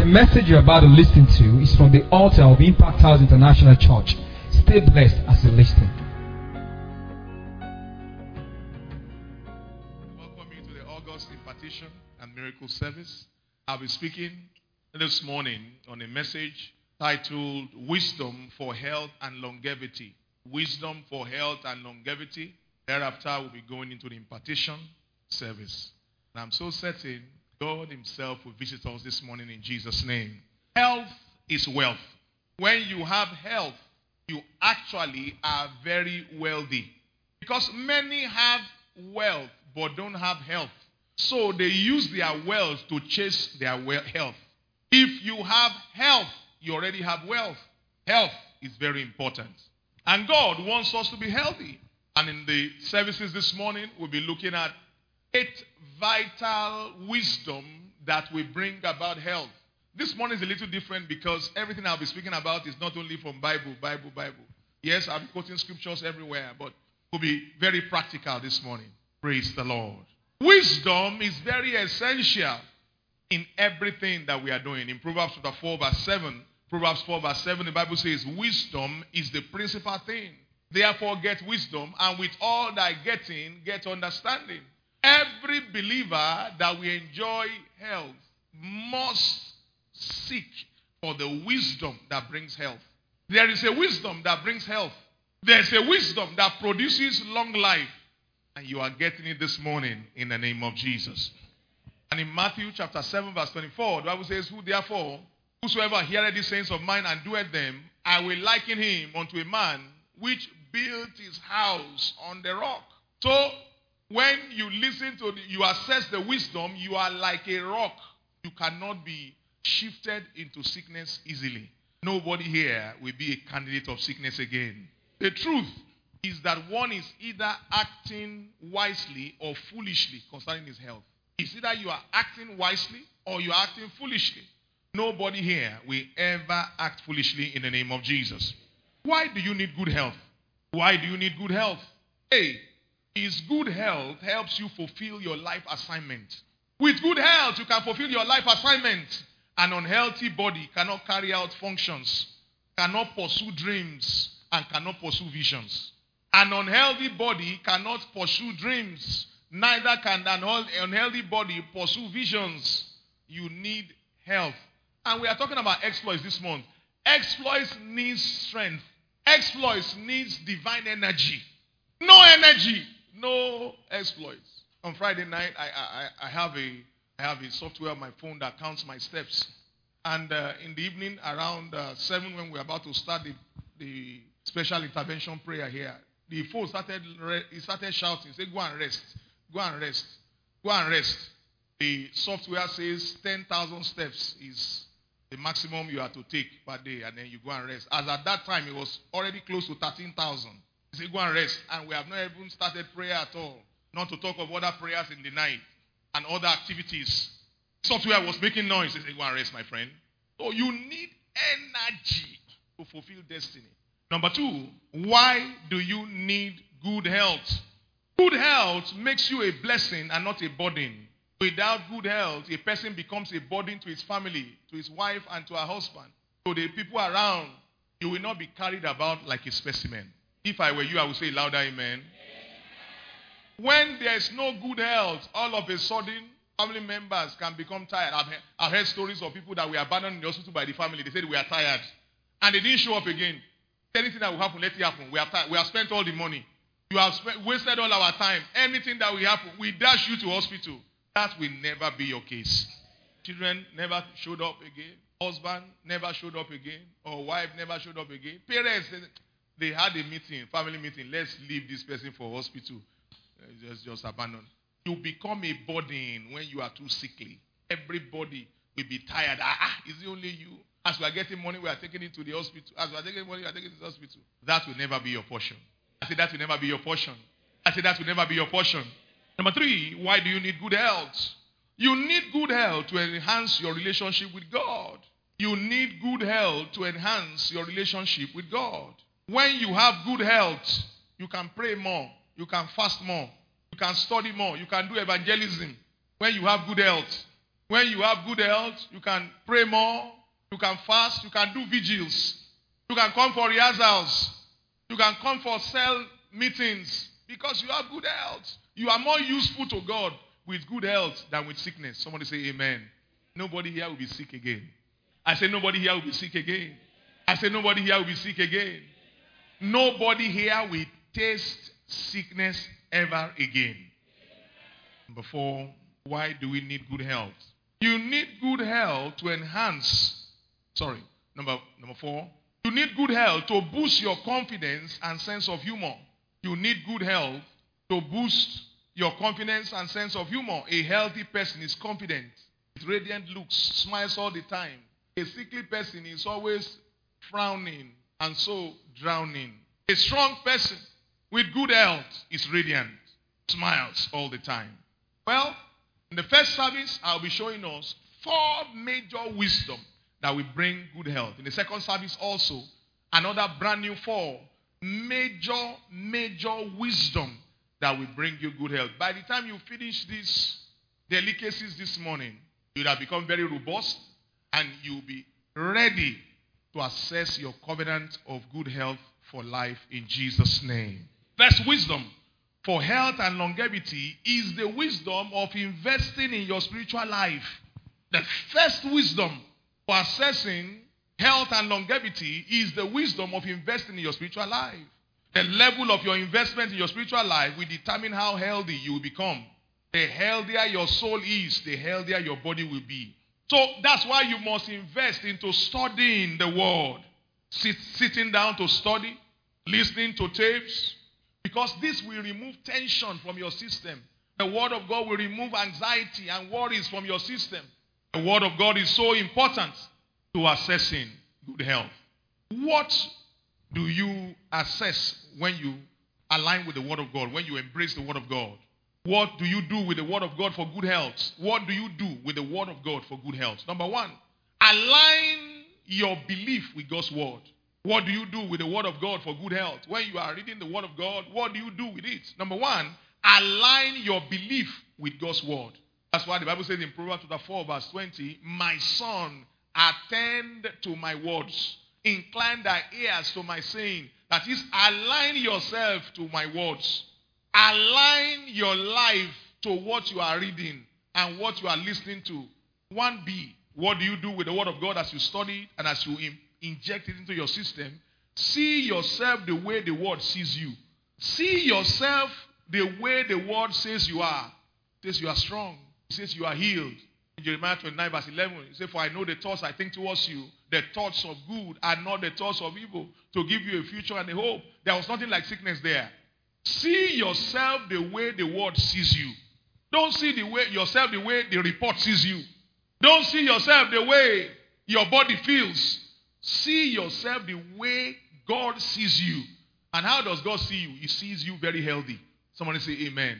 The message you're about to listen to is from the altar of Impact House International Church. Stay blessed as you listen. Welcome you to the August Impartation and Miracle Service. I'll be speaking this morning on a message titled Wisdom for Health and Longevity. Wisdom for Health and Longevity. Thereafter, we'll be going into the impartation service. And I'm so certain God himself will visit us this morning in Jesus' name. Health is wealth. When you have health, you actually are very wealthy. Because many have wealth but don't have health. So they use their wealth to chase their health. If you have health, you already have wealth. Health is very important. And God wants us to be healthy. And in the services this morning, we'll be looking at 8 vital wisdom that will bring about health. This morning is a little different because everything I'll be speaking about is not only from Bible. Yes, I'm quoting scriptures everywhere, but we'll be very practical this morning. Praise the Lord. Wisdom is very essential in everything that we are doing. In Proverbs chapter 4 verse 7, the Bible says, wisdom is the principal thing. Therefore get wisdom, and with all thy getting, get understanding. Every believer that will enjoy health must seek for the wisdom that brings health. There is a wisdom that brings health. There's a wisdom that produces long life. And you are getting it this morning in the name of Jesus. And in Matthew chapter 7 verse 24, the Bible says, whosoever heareth these sayings of mine and doeth them, I will liken him unto a man which built his house on the rock. So, when you listen to, you assess the wisdom, you are like a rock. You cannot be shifted into sickness easily. Nobody here will be a candidate of sickness again. The truth is that one is either acting wisely or foolishly concerning his health. It's either you are acting wisely or you are acting foolishly. Nobody here will ever act foolishly in the name of Jesus. Why do you need good health? Why do you need good health? Is good health helps you fulfill your life assignment. With good health, you can fulfill your life assignment. An unhealthy body cannot carry out functions, cannot pursue dreams, and cannot pursue visions. An unhealthy body cannot pursue dreams. Neither can an unhealthy body pursue visions. You need health. And we are talking about exploits this month. Exploits needs strength. Exploits needs divine energy. No energy, no exploits. On Friday night, I have a software on my phone that counts my steps. And in the evening, around 7, when we're about to start the special intervention prayer here, the phone started shouting, say, go and rest, go and rest, go and rest. The software says 10,000 steps is the maximum you have to take per day, and then you go and rest. As at that time, it was already close to 13,000. He said, go and rest. And we have not even started prayer at all. Not to talk of other prayers in the night and other activities. Software was making noise. He said, go and rest, my friend. So you need energy to fulfill destiny. Number 2, why do you need good health? Good health makes you a blessing and not a burden. Without good health, a person becomes a burden to his family, to his wife, and to her husband. To the people around, you will not be carried about like a specimen. If I were you, I would say louder, amen. When there is no good health, all of a sudden, family members can become tired. I've heard stories of people that were abandoned in the hospital by the family. They said we are tired. And they didn't show up again. Anything that will happen, let it happen. We are tired. We have spent all the money. You have wasted all our time. Anything that will happen, we dash you to hospital. That will never be your case. Children never showed up again. Husband never showed up again. Or wife never showed up again. Parents, they had a meeting, family meeting. Let's leave this person for hospital. Just abandon. You become a burden when you are too sickly. Everybody will be tired. Is it only you? As we are getting money, we are taking it to the hospital. As we are taking money, we are taking it to the hospital. That will never be your portion. I said that will never be your portion. I said that will never be your portion. Number 3, why do you need good health? You need good health to enhance your relationship with God. You need good health to enhance your relationship with God. When you have good health, you can pray more. You can fast more. You can study more. You can do evangelism. When you have good health, When you have good health, you can pray more, you can fast, you can do vigils, you can come for rehearsals, you can come for cell meetings because you have good health. You are more useful to God with good health than with sickness. Somebody say amen. Nobody here will be sick again. I say nobody here will be sick again. I say nobody here will be sick again. Nobody here will taste sickness ever again. Number 4, why do we need good health? You need good health to enhance. Number 4. You need good health to boost your confidence and sense of humor. You need good health to boost your confidence and sense of humor. A healthy person is confident, with radiant looks, smiles all the time. A sickly person is always frowning and so drowning. A strong person with good health is radiant, smiles all the time. Well, in the first service, I'll be showing us 4 major wisdom that will bring good health. In the second service also, another brand new 4 major wisdom that will bring you good health. By the time you finish these delicacies this morning, you'll have become very robust and you'll be ready to assess your covenant of good health for life in Jesus' name. First wisdom for health and longevity is the wisdom of investing in your spiritual life. The first wisdom for assessing health and longevity is the wisdom of investing in your spiritual life. The level of your investment in your spiritual life will determine how healthy you will become. The healthier your soul is, the healthier your body will be. So that's why you must invest into studying the word. Sitting down to study, listening to tapes, because this will remove tension from your system. The word of God will remove anxiety and worries from your system. The word of God is so important to assessing good health. What do you assess when you align with the word of God, when you embrace the word of God? What do you do with the word of God for good health? What do you do with the word of God for good health? Number 1, align your belief with God's word. What do you do with the word of God for good health? When you are reading the word of God, what do you do with it? Number 1, align your belief with God's word. That's why the Bible says in Proverbs chapter 4 verse 20, my son, attend to my words. Incline thy ears to my saying. That is, align yourself to my words. Align your life to what you are reading and what you are listening to. 1B, what do you do with the word of God as you study it and as you inject it into your system? See yourself the way the word sees you. See yourself the way the word says you are. It says you are strong. It says you are healed. In Jeremiah 29 verse 11, it says, for I know the thoughts I think towards you, the thoughts of good and not the thoughts of evil, to give you a future and a hope. There was nothing like sickness there. See yourself the way the word sees you. Don't see yourself the way the report sees you. Don't see yourself the way your body feels. See yourself the way God sees you. And how does God see you? He sees you very healthy. Somebody say amen.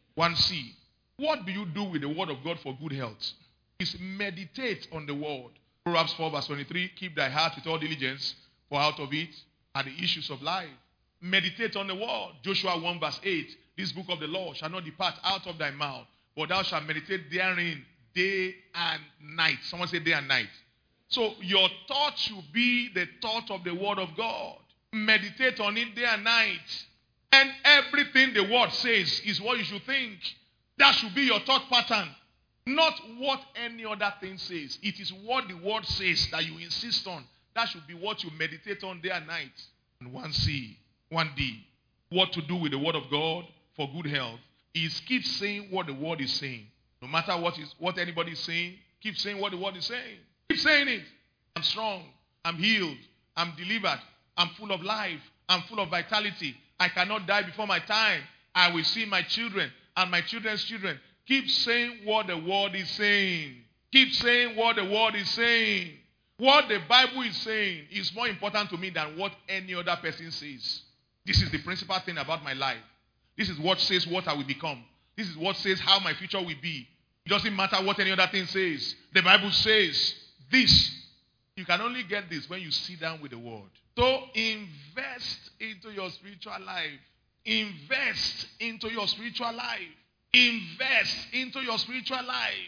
1C. What do you do with the word of God for good health? Is meditate on the word. Proverbs 4 verse 23, keep thy heart with all diligence, for out of it are the issues of life. Meditate on the word. Joshua 1 verse 8, this book of the law shall not depart out of thy mouth, but thou shalt meditate therein day and night. Someone say day and night. So your thought should be the thought of the word of God. Meditate on it day and night. And everything the word says is what you should think. That should be your thought pattern. Not what any other thing says. It is what the word says that you insist on. That should be what you meditate on day and night. And 1C, 1D, what to do with the word of God for good health is keep saying what the word is saying. No matter what anybody is saying, keep saying what the word is saying. Keep saying it. I'm strong. I'm healed. I'm delivered. I'm full of life. I'm full of vitality. I cannot die before my time. I will see my children and my children's children. Keep saying what the word is saying. Keep saying what the word is saying. What the Bible is saying is more important to me than what any other person says. This is the principal thing about my life. This is what says what I will become. This is what says how my future will be. It doesn't matter what any other thing says. The Bible says this. You can only get this when you sit down with the word. So invest into your spiritual life. Invest into your spiritual life. Invest into your spiritual life.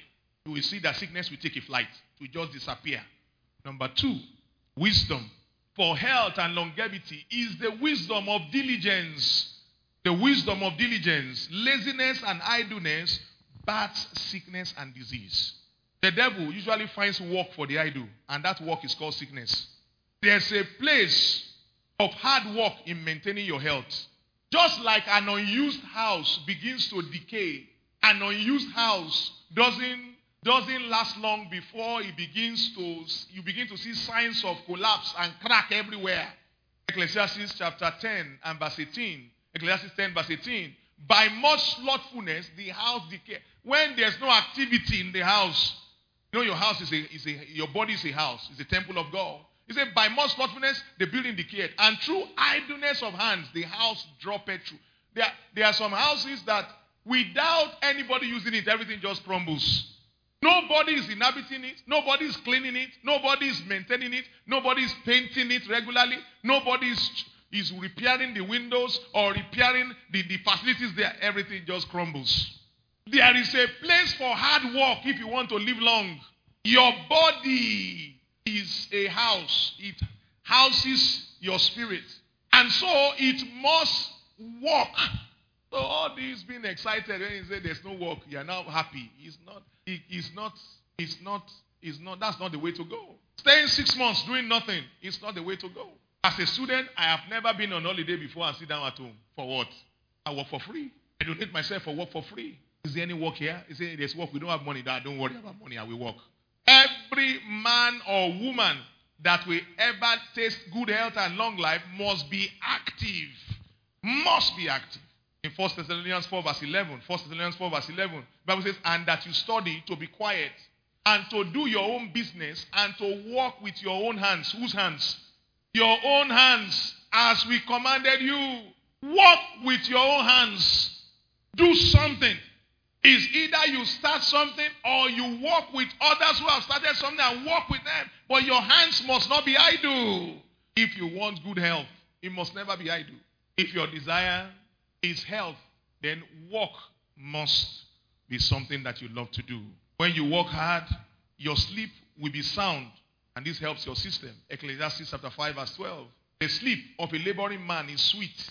you will see that sickness will take a flight. It will just disappear. Number 2, wisdom for health and longevity is the wisdom of diligence. The wisdom of diligence. Laziness and idleness bats sickness and disease. The devil usually finds work for the idle, and that work is called sickness. There's a place of hard work in maintaining your health. Just like an unused house begins to decay, an unused house doesn't last long before you begin to see signs of collapse and crack everywhere. Ecclesiastes chapter 10 and verse 18. Ecclesiastes 10 verse 18. By much slothfulness, the house decay. When there's no activity in the house, you know your house your body is a house, it's a temple of God. He said, by much slothfulness, the building decayed. And through idleness of hands, the house dropped through. There are some houses that without anybody using it, everything just crumbles. Nobody is inhabiting it. Nobody is cleaning it. Nobody is maintaining it. Nobody is painting it regularly. Nobody is repairing the windows or repairing the facilities there. Everything just crumbles. There is a place for hard work if you want to live long. Your body is a house. It houses your spirit. And so it must work. So all these being excited when you say there's no work, you are now happy. That's not the way to go. Staying 6 months doing nothing is not the way to go. As a student, I have never been on holiday before and sit down at home. For what? I work for free. I donate myself for work for free. Is there any work here? Is there there's work? We don't have money. Don't worry about money. I will work. Every man or woman that will ever taste good health and long life must be active. Must be active. In 1 Thessalonians 4 verse 11. 1 Thessalonians 4 verse 11. The Bible says, and that you study to be quiet and to do your own business and to work with your own hands. Whose hands? Your own hands, as we commanded you. Work with your own hands. Do something. Is either you start something or you work with others who have started something and work with them. But your hands must not be idle. If you want good health, it must never be idle. If your desire is health, then work must be something that you love to do. When you work hard, your sleep will be sound. And this helps your system. Ecclesiastes chapter 5 verse 12. The sleep of a laboring man is sweet.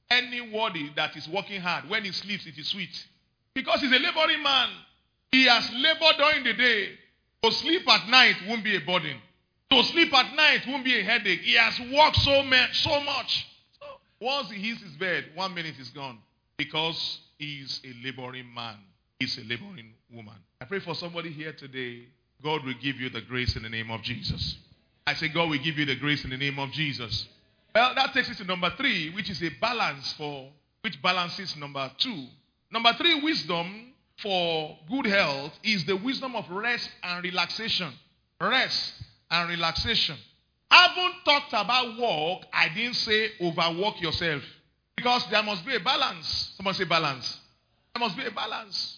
Anybody that is working hard, when he sleeps, it is sweet. Because he's a laboring man. He has labored during the day. To sleep at night won't be a burden. To sleep at night won't be a headache. He has worked so much. So once he hits his bed, 1 minute is gone. Because he's a laboring man. He's a laboring woman. I pray for somebody here today. God will give you the grace in the name of Jesus. I say God will give you the grace in the name of Jesus. Well, that takes us to number 3, which is a balance which balances number 2. Number 3, wisdom for good health is the wisdom of rest and relaxation. Rest and relaxation. I haven't talked about work. I didn't say overwork yourself. Because there must be a balance. Someone say balance. There must be a balance.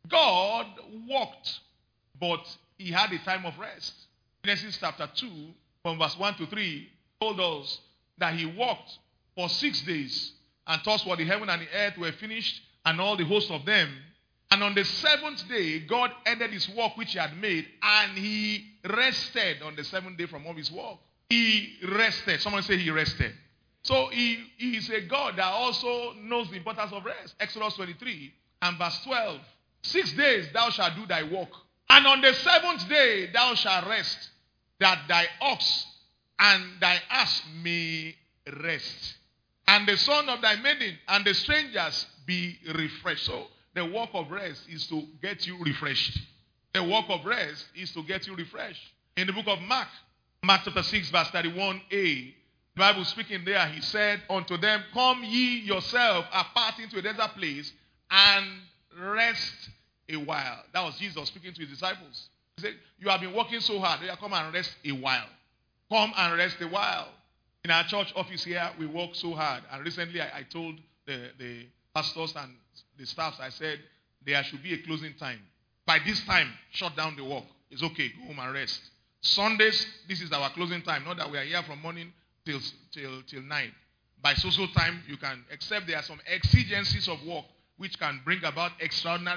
God worked, but he had a time of rest. Genesis chapter 2, from verse 1 to 3, told us that he worked for 6 days and thus what the heaven and the earth were finished and all the host of them. And on the 7th day, God ended his work which he had made, and he rested on the 7th day from all his work. He rested. Someone say he rested. So he is a God that also knows the importance of rest. Exodus 23 and verse 12. 6 days thou shalt do thy work. And on the 7th day thou shalt rest, that thy ox and thy ass may rest. And the son of thy maiden and the strangers be refreshed. So the work of rest is to get you refreshed. The work of rest is to get you refreshed. In the book of Mark chapter 6 verse 31a, the Bible speaking there, he said unto them, come ye yourself apart into a desert place and rest a while. That was Jesus speaking to his disciples. He said, you have been working so hard. Come and rest a while. Come and rest a while. In our church office here, we work so hard. And recently I told the pastors and the staffs, I said, there should be a closing time. By this time, shut down the work. It's okay, go home and rest. Sundays, this is our closing time. Not that we are here from morning till night. By social time, you can, except there are some exigencies of work which can bring about extraordinary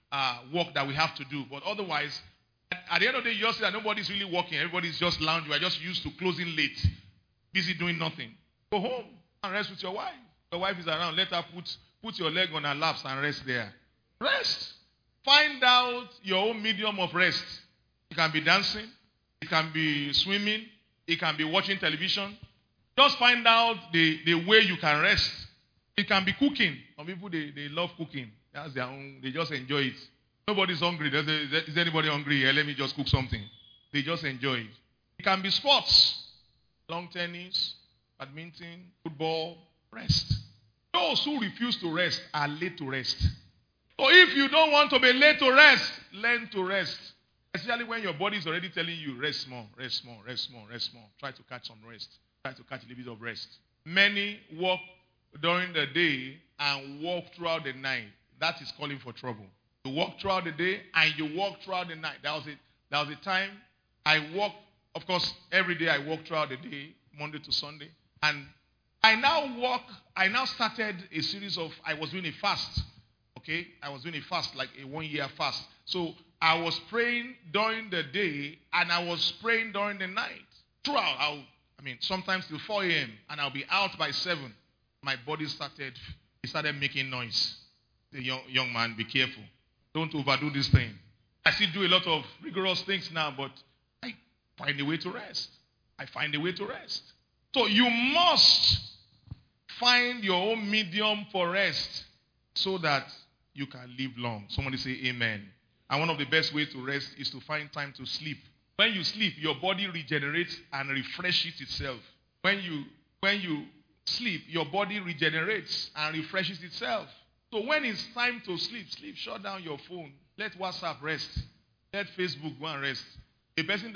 work that we have to do. But otherwise, at the end of the day, you just see that nobody's really working. Everybody's just lounging. We are just used to closing late, busy doing nothing. Go home and rest with your wife. Your wife is around. Let her put your leg on her laps and rest there. Rest. Find out your own medium of rest. It can be dancing. It can be swimming. It can be watching television. Just find out the way you can rest. It can be cooking. Some people, they love cooking. That's their own. They just enjoy it. Nobody's hungry. Is anybody hungry here? Let me just cook something. They just enjoy it. It can be sports. Long tennis, badminton, football. Rest. Those who refuse to rest are late to rest. So if you don't want to be late to rest, learn to rest. Especially when your body is already telling you, rest more, rest more, rest more, rest more. Try to catch some rest. Try to catch a little bit of rest. Many walk during the day and walk throughout the night. That is calling for trouble. You walk throughout the day and you walk throughout the night. That was a time I walk. Of course, every day I walk throughout the day, Monday to Sunday. And I now started a series of, I was doing a fast. Okay? I was doing a fast, like a 1-year fast. So I was praying during the day and I was praying during the night. Throughout, sometimes till 4 a.m. and I'll be out by 7. My body started making noise. The young man, be careful. Don't overdo this thing. I still do a lot of rigorous things now, but I find a way to rest. I find a way to rest. So you must find your own medium for rest so that you can live long. Somebody say amen. And one of the best ways to rest is to find time to sleep. When you sleep, your body regenerates and refreshes itself. When you sleep, your body regenerates and refreshes itself. So when it's time to sleep, shut down your phone. Let WhatsApp rest. Let Facebook go and rest. A person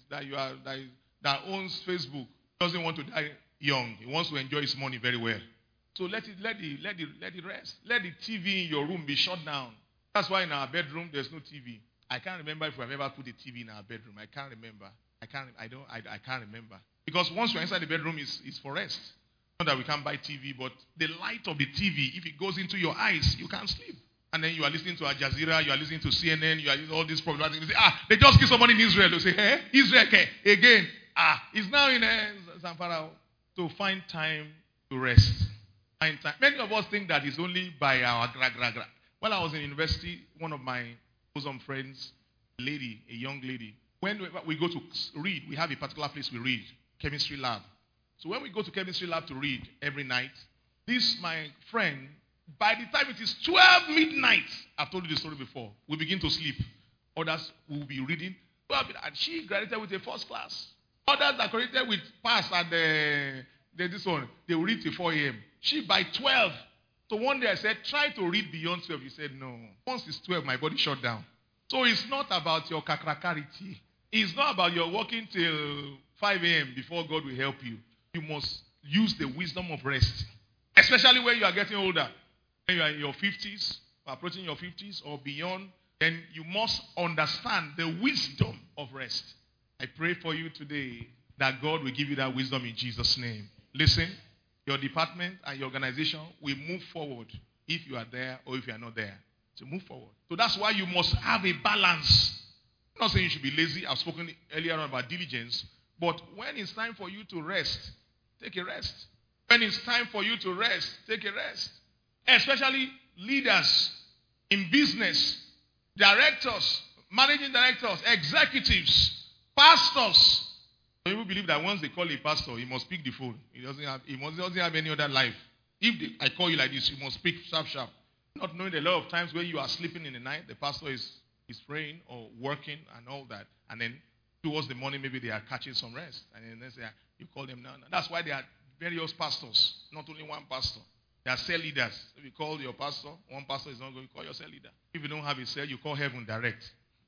that owns Facebook doesn't want to die young. He wants to enjoy his money very well. So let it rest. Let the TV in your room be shut down. That's why in our bedroom there's no TV. I can't remember if we've ever put a TV in our bedroom. I can't remember. I can't remember. Because once you're inside the bedroom, it's for rest. Not that we can't buy TV, but the light of the TV, if it goes into your eyes, you can't sleep. And then you are listening to Al Jazeera, you are listening to CNN, you are listening to all these problems. You say, they just killed somebody in Israel. You say, Israel, again. It's now in Zamfara. So find time to rest. Find time. Many of us think that it's only by our gra. When I was in university, one of my bosom friends, a young lady, when we go to read, we have a particular place we read, chemistry lab. So when we go to chemistry lab to read every night, my friend, by the time it is 12 midnight, I've told you the story before, we begin to sleep. Others will be reading. And she graduated with a first class. Others that graduated with pass at this one, they will read till 4 a.m. She by 12. So one day I said, try to read beyond 12. He said, no. Once it's 12, my body shut down. So it's not about your kakrakarity. It's not about your working till 5 a.m. before God will help you. You must use the wisdom of rest. Especially when you are getting older. When you are in your 50s, approaching your 50s or beyond, then you must understand the wisdom of rest. I pray for you today that God will give you that wisdom in Jesus' name. Listen, your department and your organization will move forward if you are there or if you are not there. So move forward. So that's why you must have a balance. I'm not saying you should be lazy. I've spoken earlier on about diligence. But when it's time for you to rest, take a rest. When it's time for you to rest, take a rest. Especially leaders in business, directors, managing directors, executives, pastors. People believe that once they call a pastor, he must pick the phone. He doesn't have any other life. If I call you like this, you must speak sharp. Not knowing a lot of times when you are sleeping in the night, the pastor is praying or working and all that. And then towards the morning, maybe they are catching some rest. And then they say, you call them now. That's why there are various pastors, not only one pastor. There are cell leaders. If you call your pastor, one pastor is not going to call your cell leader. If you don't have a cell, you call heaven direct.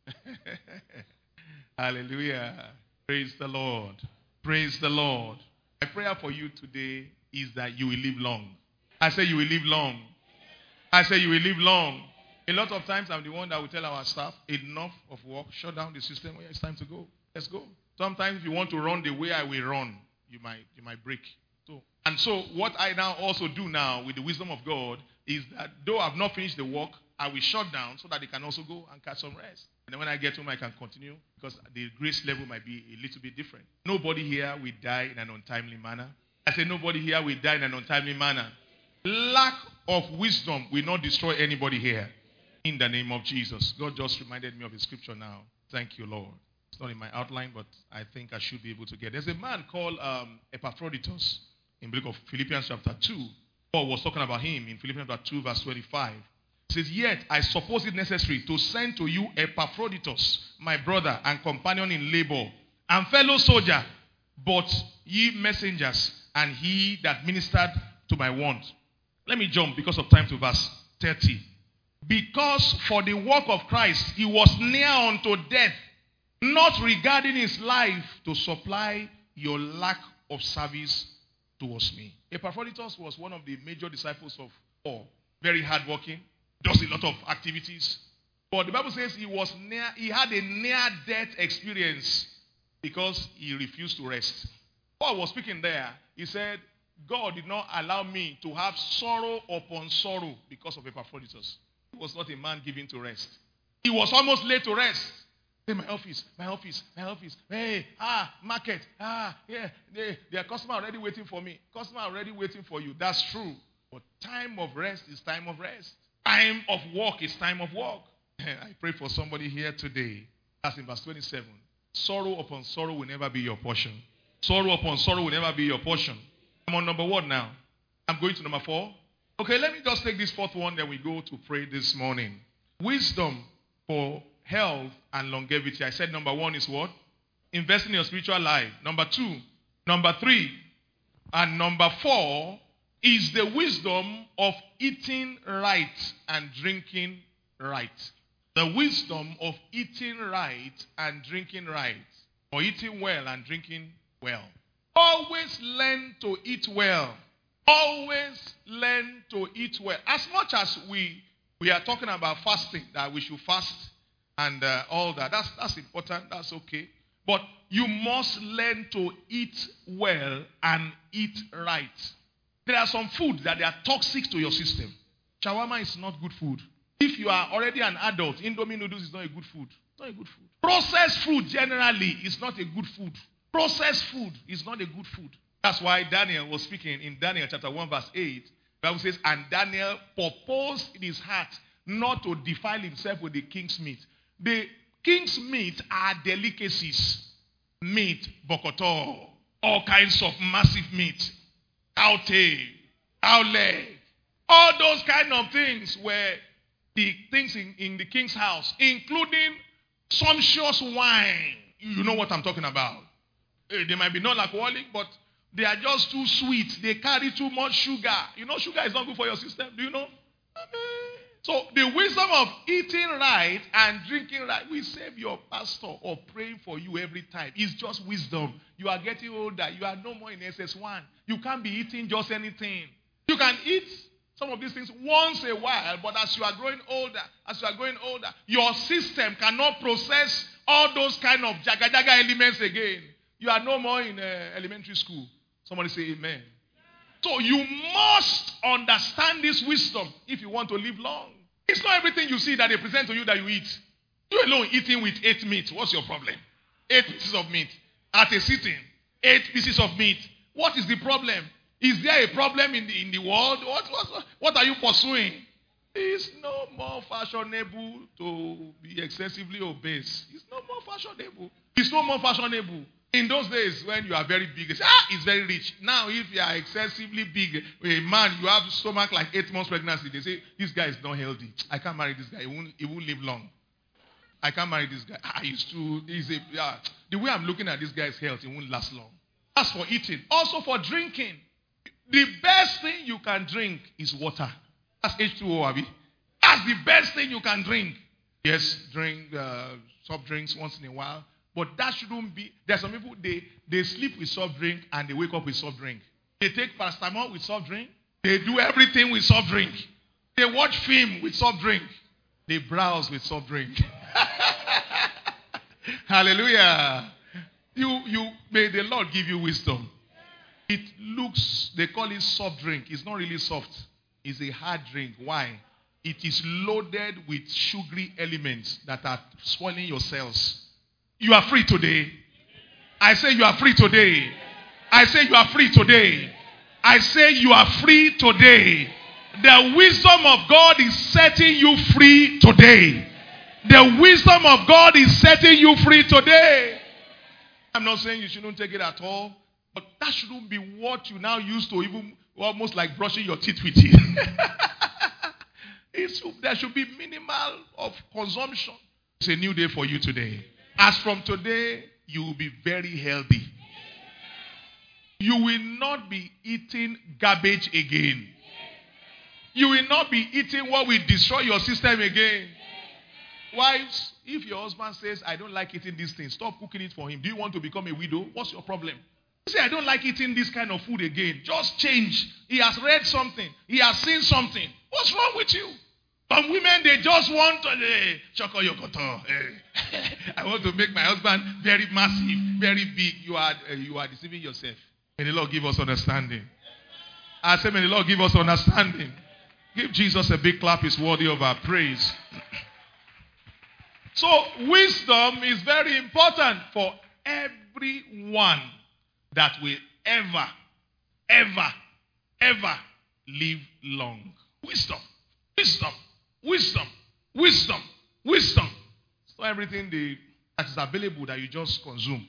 Hallelujah. Praise the Lord. Praise the Lord. My prayer for you today is that you will live long. I say you will live long. I say you will live long. A lot of times I'm the one that will tell our staff, enough of work, shut down the system. Oh, yeah, it's time to go. Let's go. Sometimes if you want to run the way I will run, you might break. So what I now also do now with the wisdom of God is that though I've not finished the work, I will shut down so that they can also go and catch some rest. And then when I get home, I can continue because the grace level might be a little bit different. Nobody here will die in an untimely manner. I say nobody here will die in an untimely manner. Lack of wisdom will not destroy anybody here. In the name of Jesus. God just reminded me of the scripture now. Thank you, Lord. It's not in my outline, but I think I should be able to get. There's a man called Epaphroditus in the book of Philippians chapter 2. Paul was talking about him in Philippians chapter 2 verse 25. He says, yet I suppose it necessary to send to you Epaphroditus, my brother and companion in labor, and fellow soldier, but ye messengers, and he that ministered to my want. Let me jump because of time to verse 30. Because for the work of Christ, he was near unto death, not regarding his life to supply your lack of service towards me. Epaphroditus was one of the major disciples of Paul. Very hardworking, does a lot of activities. But the Bible says he had a near-death experience because he refused to rest. Paul was speaking there. He said, God did not allow me to have sorrow upon sorrow because of Epaphroditus. He was not a man given to rest. He was almost late to rest. Hey, my office. Hey, market. Yeah, their customer already waiting for me. Customer already waiting for you. That's true. But time of rest is time of rest. Time of work is time of work. I pray for somebody here today. That's in verse 27. Sorrow upon sorrow will never be your portion. Sorrow upon sorrow will never be your portion. I'm on number 1 now. I'm going to number 4. Okay, let me just take this 4th one, then we go to pray this morning. Wisdom for health and longevity. I said number 1 is what? Investing in your spiritual life. Number 2, number 3, and number 4 is the wisdom of eating right and drinking right. The wisdom of eating right and drinking right. Or eating well and drinking well. Always learn to eat well. Always learn to eat well. As much as we are talking about fasting, that we should fast and all that. That's important. That's okay. But you must learn to eat well and eat right. There are some foods that they are toxic to your system. Shawarma is not good food. If you are already an adult, Indomie noodles is not a good food. It's not a good food. Processed food generally is not a good food. Processed food is not a good food. That's why Daniel was speaking in Daniel chapter 1 verse 8. The Bible says, and Daniel purposed in his heart not to defile himself with the king's meat. The king's meat are delicacies. Meat, bokoto, all kinds of massive meat. Cow tail, cow leg. All those kind of things were the things in the king's house, including sumptuous wine. You know what I'm talking about. They might be non-alcoholic, but they are just too sweet. They carry too much sugar. You know sugar is not good for your system. Do you know? So the wisdom of eating right and drinking right will save your pastor or praying for you every time. It's just wisdom. You are getting older. You are no more in SS1. You can't be eating just anything. You can eat some of these things once a while, but as you are growing older, your system cannot process all those kind of jaga-jaga elements again. You are no more in elementary school. Somebody say amen. So you must understand this wisdom if you want to live long. It's not everything you see that they present to you that you eat. You alone eating with 8 meat. What's your problem? 8 pieces of meat. At a sitting, 8 pieces of meat. What is the problem? Is there a problem in the world? What are you pursuing? It's no more fashionable to be excessively obese. It's no more fashionable. It's no more fashionable. In those days when you are very big, they say, he's very rich. Now if you are excessively big, a man, you have stomach like 8 months pregnancy, they say, this guy is not healthy. I can't marry this guy. He won't live long. I can't marry this guy. The way I'm looking at this guy's health, it won't last long. As for eating, also for drinking, the best thing you can drink is water. That's H2O, Abi. That's the best thing you can drink. Yes, drink soft drinks once in a while. But that shouldn't be. There are some people, they sleep with soft drink and they wake up with soft drink. They take paracetamol with soft drink. They do everything with soft drink. They watch film with soft drink. They browse with soft drink. Hallelujah. May the Lord give you wisdom. It looks, they call it soft drink. It's not really soft. It's a hard drink. Why? it is loaded with sugary elements that are spoiling your cells. You are free today. I say you are free today. I say you are free today. I say you are free today. The wisdom of God is setting you free today. The wisdom of God is setting you free today. I'm not saying you shouldn't take it at all, but that shouldn't be what you now use to even almost like brushing your teeth with it. There should be minimal of consumption. It's a new day for you today. As from today, you will be very healthy. You will not be eating garbage again. You will not be eating what will destroy your system again. Wives, if your husband says, I don't like eating these things, stop cooking it for him. Do you want to become a widow? What's your problem? You say, I don't like eating this kind of food again. Just change. He has read something. He has seen something. What's wrong with you? Some women, they just want to, Choko Yokoto. I want to make my husband very massive, very big. You are deceiving yourself. May the Lord give us understanding. I say, may the Lord give us understanding. Give Jesus a big clap. He's worthy of our praise. So, wisdom is very important for everyone that will ever live long. Wisdom. So everything that is available that you just consume.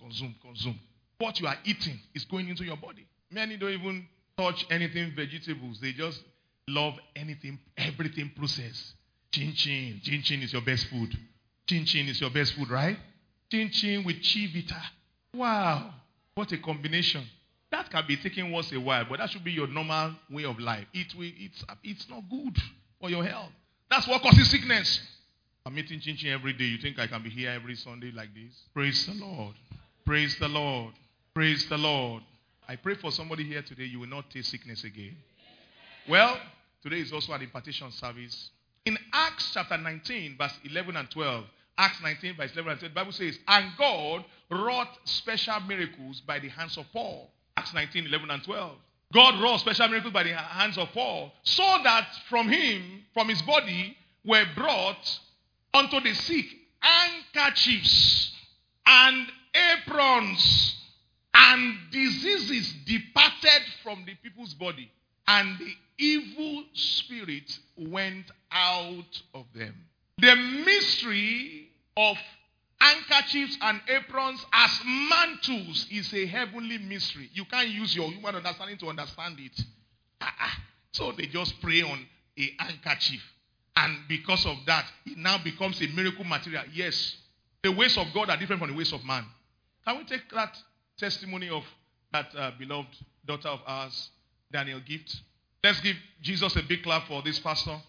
What you are eating is going into your body. Many don't even touch anything vegetables. They just love everything processed. Chin is your best food. Chin is your best food, right? Chin with Chivita. Wow, what a combination. That can be taken once a while, but that should be your normal way of life. It's not good for your health. That's what causes sickness. I'm eating chin every day. You think I can be here every Sunday like this? Praise the Lord. Praise the Lord. Praise the Lord. I pray for somebody here today, you will not taste sickness again. Well, today is also an impartation service. In Acts chapter 19, verse 11 and 12, Acts 19, verse 11 and 12, the Bible says, and God wrought special miracles by the hands of Paul. Acts 19, 11 and 12. God wrought special miracles by the hands of Paul, so that from his body, were brought unto the sick handkerchiefs and aprons, and diseases departed from the people's body, and the evil spirit went out of them. The mystery of handkerchiefs and aprons as mantles is a heavenly mystery. You can't use your human understanding to understand it. So they just pray on a handkerchief. And because of that, it now becomes a miracle material. Yes, the ways of God are different from the ways of man. Can we take that testimony of that beloved daughter of ours, Daniel Gift? Let's give Jesus a big clap for this pastor.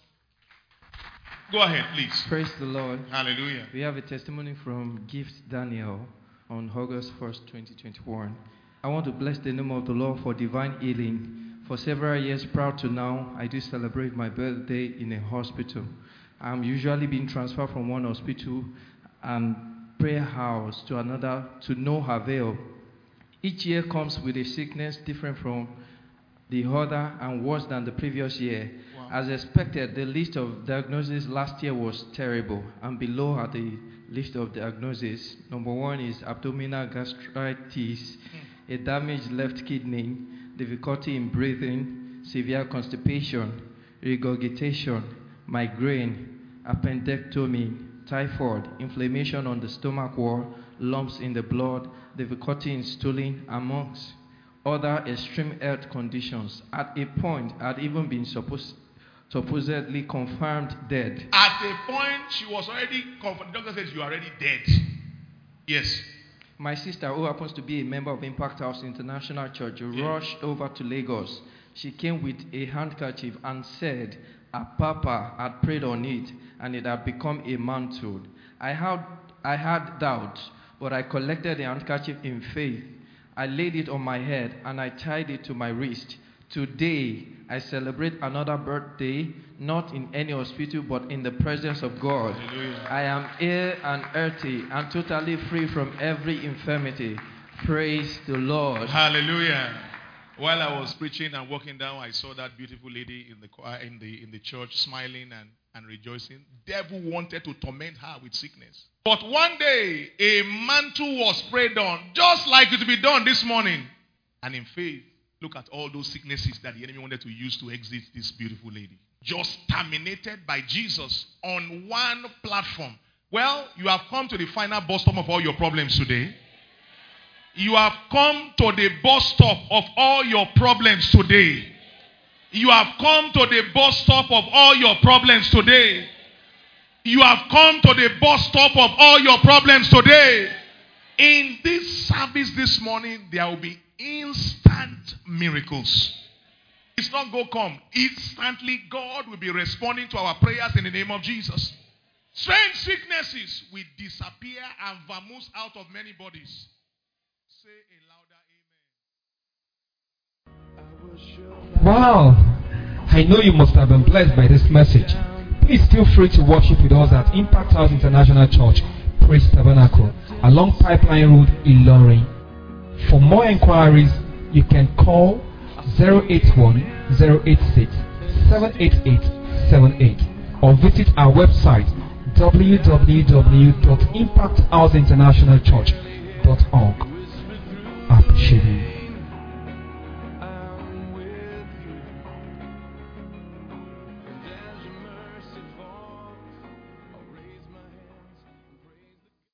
Go ahead, please. Praise the Lord. Hallelujah. We have a testimony from Gift Daniel on August 1st, 2021. I want to bless the name of the Lord for divine healing. For several years prior to now, I do celebrate my birthday in a hospital. I'm usually being transferred from one hospital and prayer house to another to no avail. Each year comes with a sickness different from the other and worse than the previous year. Wow. As expected, the list of diagnoses last year was terrible, and below are the list of diagnoses. Number 1 is abdominal gastritis, a damaged left kidney, difficulty in breathing, severe constipation, regurgitation, migraine, appendectomy, typhoid, inflammation on the stomach wall, lumps in the blood, difficulty in stooling, amongst other extreme health conditions. At a point, I'd even been supposedly confirmed dead. At a point, she was already confirmed. The doctor says, you are already dead. Yes. My sister, who happens to be a member of Impact House International Church, rushed over to Lagos. She came with a handkerchief and said her papa had prayed on it and it had become a mantle. I had doubts, but I collected the handkerchief in faith. I laid it on my head and I tied it to my wrist. Today, I celebrate another birthday, not in any hospital, but in the presence of God. Hallelujah. I am ill and healthy and totally free from every infirmity. Praise the Lord. Hallelujah. While I was preaching and walking down, I saw that beautiful lady in the choir, in the church, smiling and rejoicing. Devil wanted to torment her with sickness. But one day, a mantle was sprayed on, just like it will be done this morning. And in faith, look at all those sicknesses that the enemy wanted to use to exit this beautiful lady. Just terminated by Jesus on one platform. Well, you have come to the final bus stop of all your problems today. You have come to the bus stop of all your problems today. You have come to the bus stop of all your problems today. You have come to the bus stop of all your problems today. In this service this morning, there will be instant miracles. It's not go come. Instantly, God will be responding to our prayers in the name of Jesus. Strange sicknesses will disappear and vamoose out of many bodies. Say a louder amen. Wow! I know you must have been blessed by this message. Please feel free to worship with us at Impact House International Church, Praise Tabernacle, along Pipeline Road, Ilorin. For more inquiries, you can call 081-086-78878 or visit our website www.impacthouseinternationalchurch.org. I appreciate you.